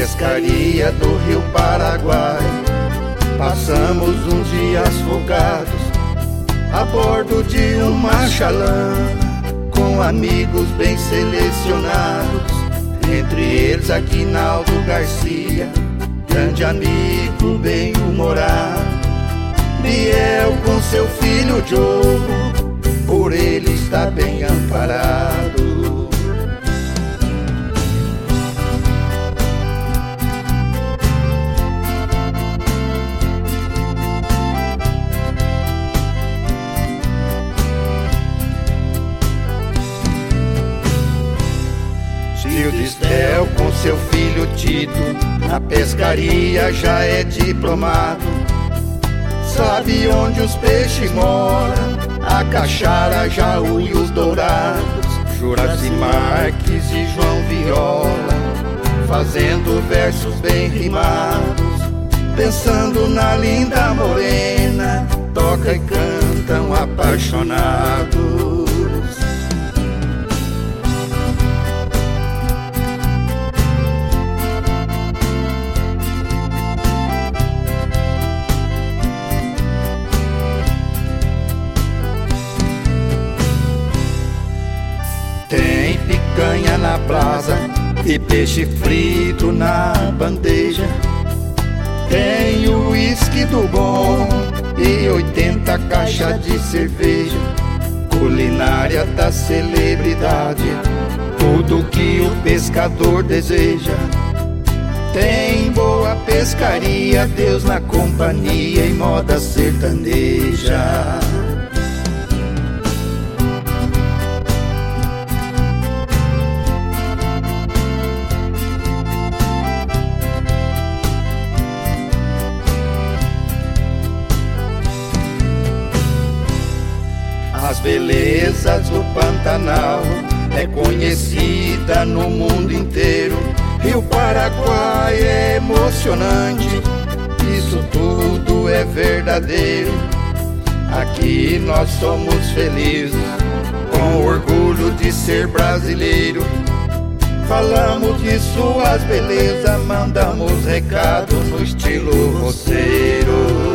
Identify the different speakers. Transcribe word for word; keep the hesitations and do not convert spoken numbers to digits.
Speaker 1: pescaria do Rio Paraguai. Passamos uns dias folgados a bordo de um machalã, com amigos bem selecionados, entre eles Aguinaldo Garcia, grande amigo bem-humorado. Biel com seu filho Diogo, por ele está bem amparado. Tio Distel com seu filho Tito, na pescaria já é diplomado. Sabe onde os peixes moram, a caixara, jaú e os dourados. Juraci Marques e João Viola, fazendo versos bem rimados. Pensando na linda morena, toca e cantam apaixonados. Tem picanha na brasa e peixe frito na bandeja. Tem o uísque do bom e oitenta caixas de cerveja. Culinária da celebridade, tudo que o pescador deseja. Tem boa pescaria, Deus na companhia e moda sertaneja. As belezas do Pantanal é conhecida no mundo inteiro. Rio Paraguai é emocionante, isso tudo é verdadeiro. Aqui nós somos felizes, com orgulho de ser brasileiro. Falamos de suas belezas, mandamos recado no estilo roceiro.